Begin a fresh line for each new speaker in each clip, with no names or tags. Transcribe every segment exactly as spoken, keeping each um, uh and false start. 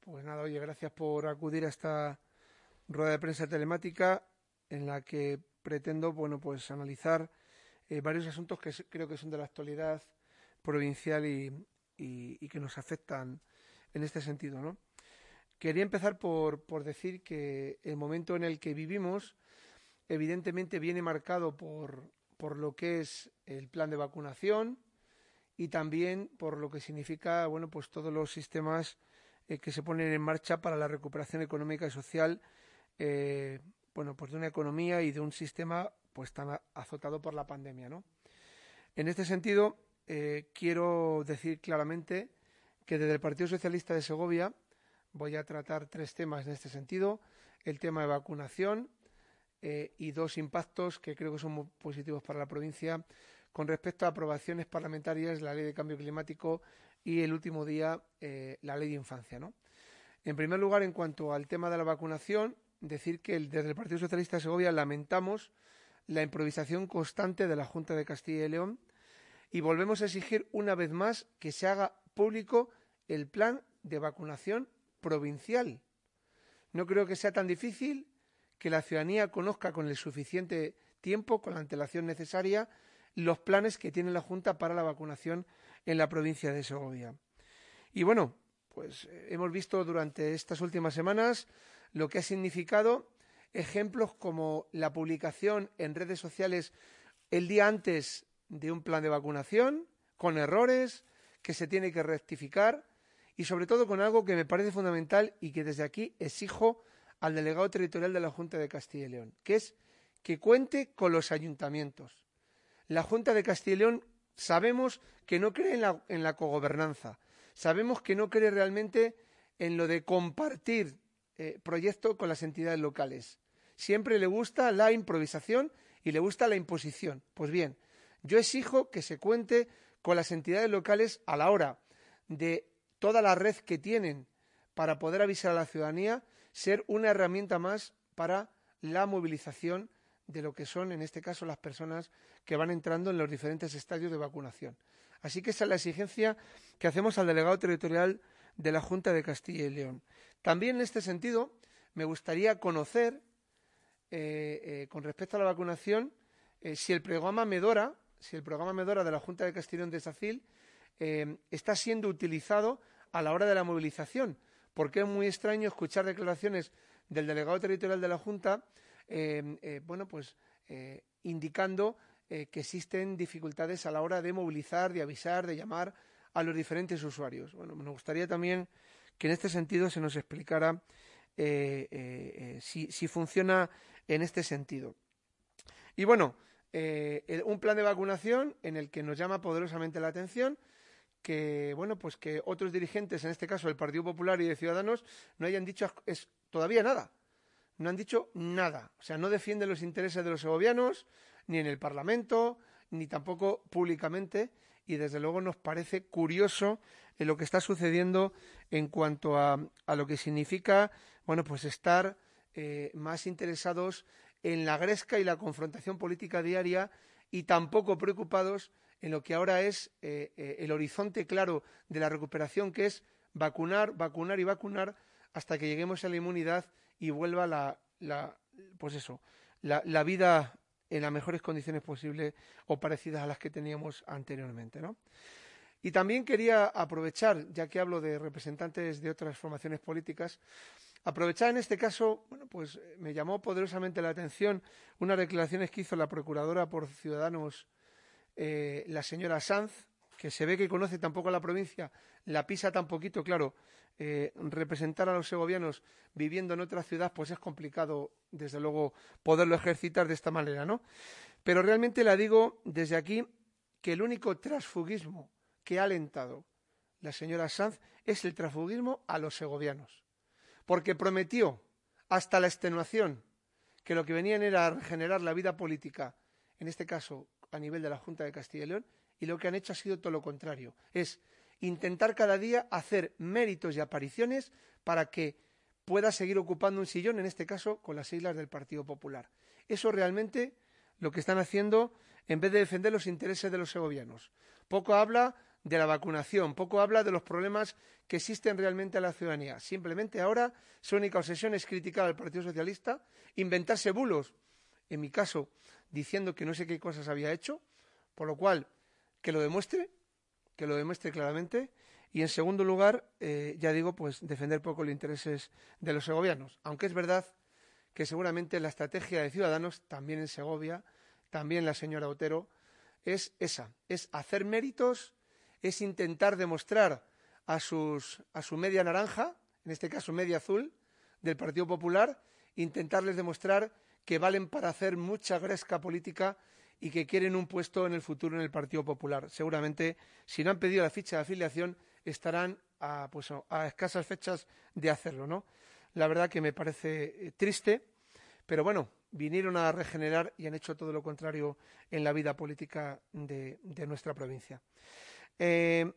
Pues nada, oye, gracias por acudir a esta rueda de prensa telemática en la que pretendo, bueno, pues analizar eh, varios asuntos que creo que son de la actualidad provincial y, y, y que nos afectan en este sentido, ¿no? Quería empezar por, por decir que el momento en el que vivimos evidentemente viene marcado por, por lo que es el plan de vacunación y también por lo que significa, bueno, pues todos los sistemas eh, que se ponen en marcha para la recuperación económica y social, eh, bueno, pues de una economía y de un sistema pues tan azotado por la pandemia, ¿no? En este sentido, eh, quiero decir claramente que desde el Partido Socialista de Segovia voy a tratar tres temas en este sentido: el tema de vacunación eh, y dos impactos que creo que son muy positivos para la provincia con respecto a aprobaciones parlamentarias, la Ley de Cambio Climático y el último día eh, la Ley de Infancia, ¿no? En primer lugar, en cuanto al tema de la vacunación, decir que el, desde el Partido Socialista de Segovia lamentamos la improvisación constante de la Junta de Castilla y León y volvemos a exigir una vez más que se haga público el plan de vacunación provincial. No creo que sea tan difícil que la ciudadanía conozca con el suficiente tiempo, con la antelación necesaria, los planes que tiene la Junta para la vacunación en la provincia de Segovia. Y bueno, pues hemos visto durante estas últimas semanas lo que ha significado ejemplos como la publicación en redes sociales el día antes de un plan de vacunación, con errores que se tiene que rectificar y sobre todo con algo que me parece fundamental y que desde aquí exijo al delegado territorial de la Junta de Castilla y León, que es que cuente con los ayuntamientos. La Junta de Castilla y León sabemos que no cree en la, en la cogobernanza, sabemos que no cree realmente en lo de compartir eh, proyectos con las entidades locales. Siempre le gusta la improvisación y le gusta la imposición. Pues bien, yo exijo que se cuente con las entidades locales a la hora de toda la red que tienen para poder avisar a la ciudadanía, ser una herramienta más para la movilización de lo que son, en este caso, las personas que van entrando en los diferentes estadios de vacunación. Así que esa es la exigencia que hacemos al delegado territorial de la Junta de Castilla y León. También en este sentido me gustaría conocer, eh, eh, con respecto a la vacunación, eh, si el programa Medora, si el programa Medora de la Junta de Castilla y León de SACIL eh, está siendo utilizado a la hora de la movilización, porque es muy extraño escuchar declaraciones del delegado territorial de la Junta Eh, eh, bueno, pues eh, indicando eh, que existen dificultades a la hora de movilizar, de avisar, de llamar a los diferentes usuarios. Bueno, me gustaría también que en este sentido se nos explicara eh, eh, eh, si, si funciona en este sentido. Y bueno, eh, un plan de vacunación en el que nos llama poderosamente la atención que, bueno, pues que otros dirigentes, en este caso del Partido Popular y de Ciudadanos, no hayan dicho es, todavía nada. No han dicho nada. O sea, no defienden los intereses de los segovianos, ni en el Parlamento, ni tampoco públicamente. Y desde luego nos parece curioso eh, lo que está sucediendo en cuanto a, a lo que significa, bueno, pues estar eh, más interesados en la gresca y la confrontación política diaria y tampoco preocupados en lo que ahora es eh, eh, el horizonte claro de la recuperación, que es vacunar, vacunar y vacunar hasta que lleguemos a la inmunidad y vuelva la, la, pues eso, la, la vida en las mejores condiciones posibles o parecidas a las que teníamos anteriormente, ¿no? Y también quería aprovechar, ya que hablo de representantes de otras formaciones políticas, aprovechar en este caso, bueno, pues me llamó poderosamente la atención unas declaraciones que hizo la procuradora por Ciudadanos, eh, la señora Sanz, que se ve que conoce tampoco la provincia, la pisa tan poquito, claro. Eh, representar a los segovianos viviendo en otra ciudad, pues es complicado, desde luego, poderlo ejercitar de esta manera, ¿no? Pero realmente la digo desde aquí que el único transfugismo que ha alentado la señora Sanz es el transfugismo a los segovianos, porque prometió hasta la extenuación que lo que venían era a regenerar la vida política, en este caso a nivel de la Junta de Castilla y León, y lo que han hecho ha sido todo lo contrario, es intentar cada día hacer méritos y apariciones para que pueda seguir ocupando un sillón, en este caso con las siglas del Partido Popular. Eso realmente lo que están haciendo en vez de defender los intereses de los segovianos. Poco habla de la vacunación, poco habla de los problemas que existen realmente en la ciudadanía. Simplemente ahora su única obsesión es criticar al Partido Socialista, inventarse bulos, en mi caso, diciendo que no sé qué cosas había hecho, por lo cual, que lo demuestre, que lo demuestre claramente. Y, en segundo lugar, eh, ya digo, pues defender poco los intereses de los segovianos. Aunque es verdad que seguramente la estrategia de Ciudadanos, también en Segovia, también la señora Otero, es esa, es hacer méritos, es intentar demostrar a, sus, a su media naranja, en este caso media azul, del Partido Popular, intentarles demostrar que valen para hacer mucha gresca política y que quieren un puesto en el futuro en el Partido Popular. Seguramente, si no han pedido la ficha de afiliación, estarán a, pues, a escasas fechas de hacerlo, ¿no? La verdad que me parece eh, triste, pero bueno, vinieron a regenerar y han hecho todo lo contrario en la vida política de, de nuestra provincia. Eh,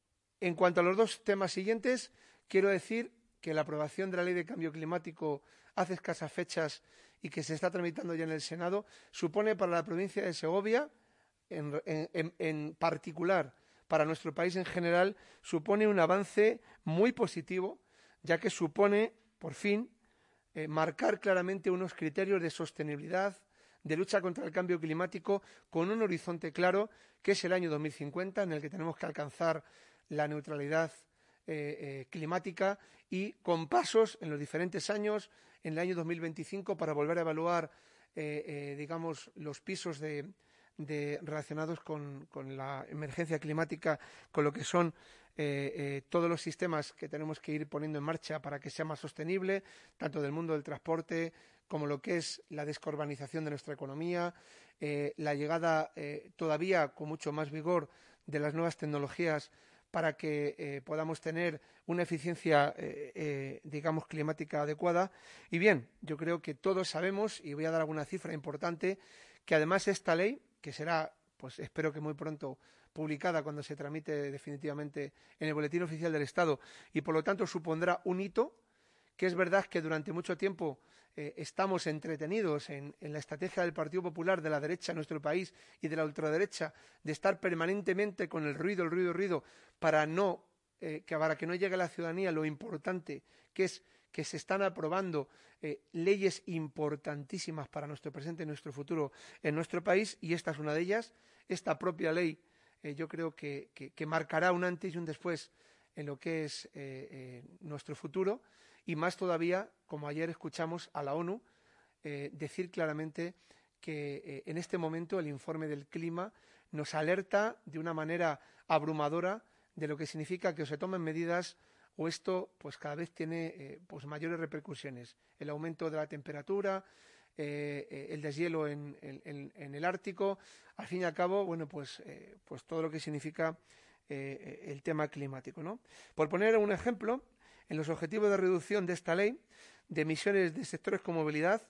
en cuanto a los dos temas siguientes, quiero decir que la aprobación de la Ley de Cambio Climático hace escasas fechas y que se está tramitando ya en el Senado, supone para la provincia de Segovia, en, en, en particular para nuestro país en general, supone un avance muy positivo, ya que supone, por fin, eh, marcar claramente unos criterios de sostenibilidad, de lucha contra el cambio climático, con un horizonte claro, que es el año dos mil cincuenta, en el que tenemos que alcanzar la neutralidad eh, eh, climática, y con pasos en los diferentes años, en el año dos mil veinticinco, para volver a evaluar, eh, eh, digamos, los pisos de, de, relacionados con, con la emergencia climática, con lo que son eh, eh, todos los sistemas que tenemos que ir poniendo en marcha para que sea más sostenible, tanto del mundo del transporte como lo que es la descarbonización de nuestra economía, eh, la llegada eh, todavía con mucho más vigor de las nuevas tecnologías para que eh, podamos tener una eficiencia, eh, eh, digamos, climática adecuada. Y bien, yo creo que todos sabemos, y voy a dar alguna cifra importante, que además esta ley, que será, pues espero que muy pronto publicada cuando se tramite definitivamente en el Boletín Oficial del Estado, y por lo tanto supondrá un hito, que es verdad que durante mucho tiempo eh, estamos entretenidos en, en la estrategia del Partido Popular, de la derecha en nuestro país y de la ultraderecha, de estar permanentemente con el ruido, el ruido, el ruido, para, no, eh, que, para que no llegue a la ciudadanía lo importante que es que se están aprobando eh, leyes importantísimas para nuestro presente y nuestro futuro en nuestro país, y esta es una de ellas. Esta propia ley eh, yo creo que, que, que marcará un antes y un después en lo que es eh, eh, nuestro futuro, y más todavía, como ayer escuchamos a la ONU eh, decir claramente que eh, en este momento el informe del clima nos alerta de una manera abrumadora de lo que significa que o se tomen medidas o esto pues cada vez tiene eh, pues mayores repercusiones. El aumento de la temperatura, eh, eh, el deshielo en, en, en el Ártico, al fin y al cabo, bueno, pues, eh, pues todo lo que significa eh, el tema climático, ¿no? Por poner un ejemplo, en los objetivos de reducción de esta ley de emisiones de sectores con movilidad,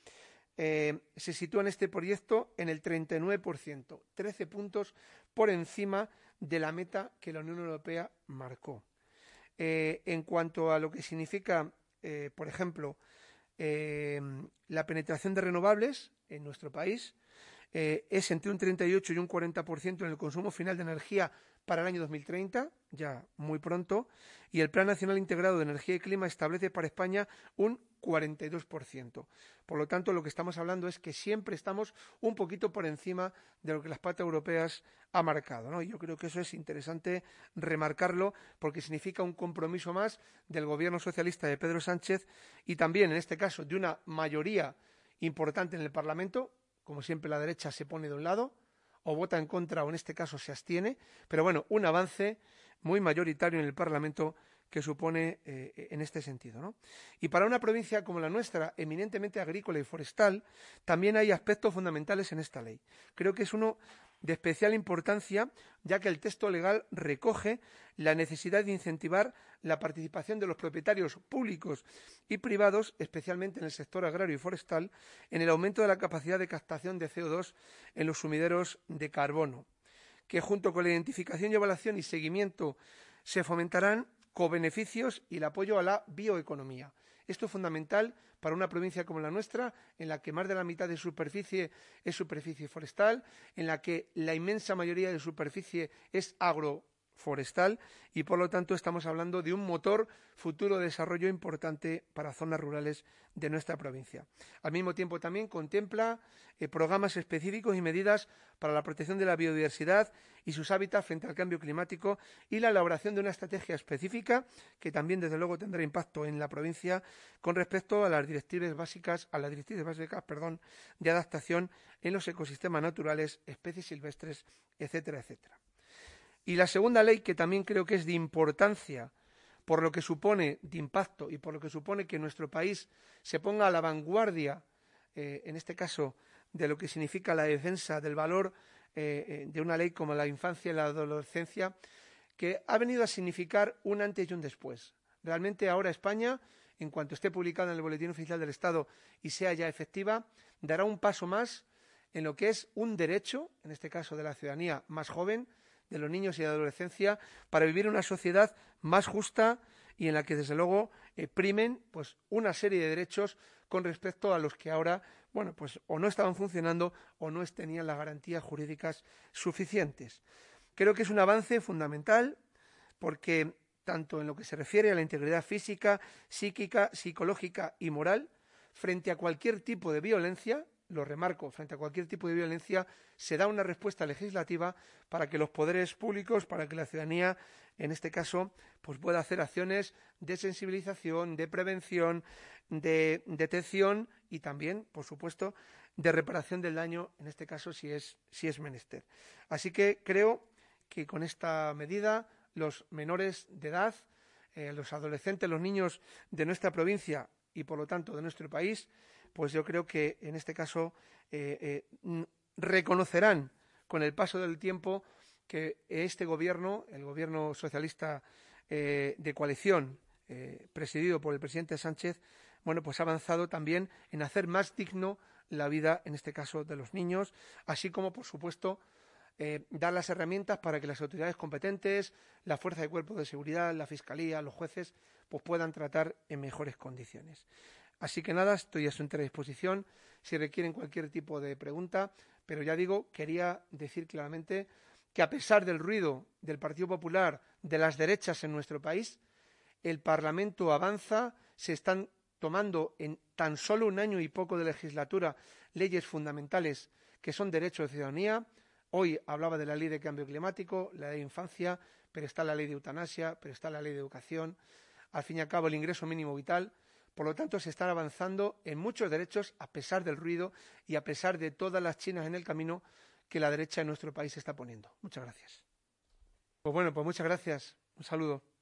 eh, se sitúa en este proyecto en el treinta y nueve por ciento, trece puntos por encima de la meta que la Unión Europea marcó. Eh, en cuanto a lo que significa, eh, por ejemplo, eh, la penetración de renovables en nuestro país, eh, es entre un treinta y ocho y un cuarenta por ciento en el consumo final de energía para el año dos mil treinta, ya muy pronto, y el Plan Nacional Integrado de Energía y Clima establece para España un cuarenta y dos por ciento. Por lo tanto, lo que estamos hablando es que siempre estamos un poquito por encima de lo que las patas europeas ha marcado, ¿no? Y yo creo que eso es interesante remarcarlo, porque significa un compromiso más del gobierno socialista de Pedro Sánchez, y también, en este caso, de una mayoría importante en el Parlamento. Como siempre, la derecha se pone de un lado, o vota en contra, o en este caso se abstiene, pero bueno, un avance muy mayoritario en el Parlamento que supone eh, en este sentido, ¿no? Y para una provincia como la nuestra, eminentemente agrícola y forestal, también hay aspectos fundamentales en esta ley. Creo que es uno de especial importancia, ya que el texto legal recoge la necesidad de incentivar la participación de los propietarios públicos y privados, especialmente en el sector agrario y forestal, en el aumento de la capacidad de captación de C O dos en los sumideros de carbono, que junto con la identificación y evaluación y seguimiento se fomentarán cobeneficios y el apoyo a la bioeconomía. Esto es fundamental para una provincia como la nuestra, en la que más de la mitad de superficie es superficie forestal, en la que la inmensa mayoría de superficie es agro, forestal y, por lo tanto, estamos hablando de un motor futuro de desarrollo importante para zonas rurales de nuestra provincia. Al mismo tiempo, también contempla eh, programas específicos y medidas para la protección de la biodiversidad y sus hábitats frente al cambio climático y la elaboración de una estrategia específica que también, desde luego, tendrá impacto en la provincia con respecto a las directrices básicas, a las directrices básicas, perdón, de adaptación en los ecosistemas naturales, especies silvestres, etcétera, etcétera. Y la segunda ley, que también creo que es de importancia por lo que supone de impacto y por lo que supone que nuestro país se ponga a la vanguardia, eh, en este caso, de lo que significa la defensa del valor eh, de una ley como la infancia y la adolescencia, que ha venido a significar un antes y un después. Realmente ahora España, en cuanto esté publicada en el Boletín Oficial del Estado y sea ya efectiva, dará un paso más en lo que es un derecho, en este caso de la ciudadanía más joven, de los niños y de la adolescencia, para vivir una sociedad más justa y en la que, desde luego, eh, primen pues, una serie de derechos con respecto a los que ahora, bueno, pues o no estaban funcionando o no tenían las garantías jurídicas suficientes. Creo que es un avance fundamental porque, tanto en lo que se refiere a la integridad física, psíquica, psicológica y moral, frente a cualquier tipo de violencia, lo remarco, frente a cualquier tipo de violencia, se da una respuesta legislativa para que los poderes públicos, para que la ciudadanía, en este caso, pues pueda hacer acciones de sensibilización, de prevención, de detección y también, por supuesto, de reparación del daño, en este caso, si es, si es menester. Así que creo que con esta medida los menores de edad, eh, los adolescentes, los niños de nuestra provincia y, por lo tanto, de nuestro país, pues yo creo que en este caso eh, eh, reconocerán con el paso del tiempo que este gobierno, el gobierno socialista eh, de coalición eh, presidido por el presidente Sánchez, bueno, pues ha avanzado también en hacer más digno la vida, en este caso, de los niños, así como, por supuesto, eh, dar las herramientas para que las autoridades competentes, la fuerza de cuerpos de seguridad, la fiscalía, los jueces, pues puedan tratar en mejores condiciones. Así que nada, estoy a su entera disposición si requieren cualquier tipo de pregunta, pero ya digo, quería decir claramente que a pesar del ruido del Partido Popular, de las derechas en nuestro país, el Parlamento avanza, se están tomando en tan solo un año y poco de legislatura leyes fundamentales que son derechos de ciudadanía. Hoy hablaba de la ley de cambio climático, la ley de infancia, pero está la ley de eutanasia, pero está la ley de educación, al fin y al cabo el ingreso mínimo vital. Por lo tanto, se están avanzando en muchos derechos a pesar del ruido y a pesar de todas las chinas en el camino que la derecha en nuestro país está poniendo. Muchas gracias. Pues bueno, pues muchas gracias. Un saludo.